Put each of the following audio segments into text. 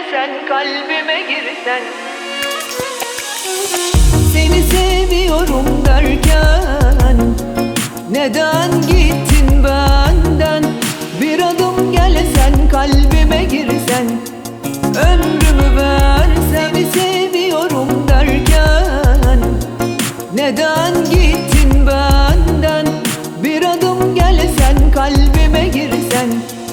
gelsen, kalbime girsen. Seni seviyorum derken neden gittin benden? Bir adım gelsen, kalbime girsen, ömrümü versen. Seni seviyorum derken neden gittin benden? Bir adım gelsen, kalbime girsen,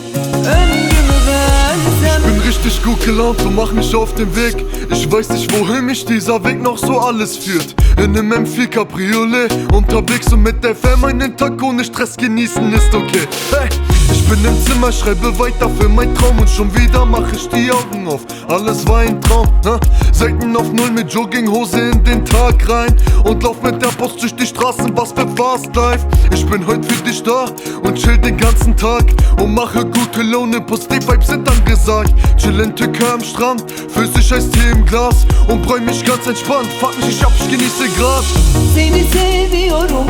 ömrümü versem. Ich bin richtig gut gelaunt und mach mich auf den Weg. Ich weiß nicht, wohin mich dieser Weg noch so alles führt. In einem M4 Cabriolet unterwegs und mit der Fam einen Tag ohne Stress genießen ist okay. Hey, ich bin im Zimmer, schreibe weiter für mein Traum und schon wieder mach ich die Augen auf. Alles war ein Traum, ne? Seiten auf Null mit Jogginghose in den Tag rein und lauf mit der Post durch die Straßen, was für Fast Life. Ich bin heute für dich da und chill den ganzen Tag und mache gute Laune, Positiv Vibes sind angesagt. Chill in Türkei am Strand, Pfirsich Eistee im Glas und freu mich ganz entspannt. Fuck mich, ich genieße grad. Seni seviyorum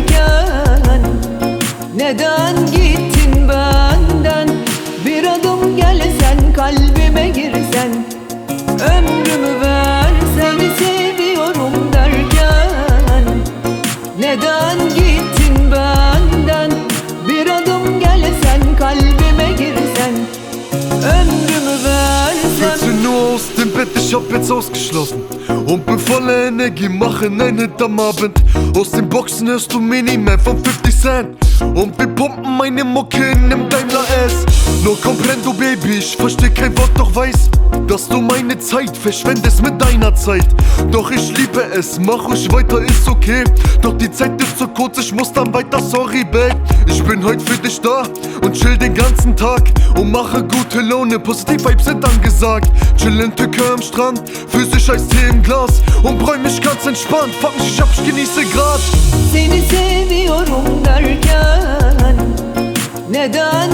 derken neden gittin benden? Bir adım gelsen, kalbime girsen, ömrümü versen. Seni seviyorum derken neden gittin benden? Bir adım gelsen, kalbime girsen, ömrümü versem. 14 Uhr aus dem Bett, ich hab jetzt ausgeschlossen und bin voller Energie, machen einen Hit am Abend. Aus den Boxen hörst du Miniman von 50 Cent und wir pumpen meine Mucke in nem Daimler S. No comprendo, Baby, ich versteh kein Wort, doch weiß, dass du meine Zeit verschwendest mit deiner Zeit. Doch ich liebe es, mach ruhig weiter, ist okay. Doch die Zeit ist zu kurz, ich muss dann weiter, sorry, babe. Ich bin heute für dich da und chill den ganzen Tag und mache gute Laune, Positiv Vibes sind angesagt. Chill in Türkei am Strand, Pfirsich Eistee im Glas und freu mich ganz entspannt. Fuck mich, ich genieße grad. Seni seviyorum derken neden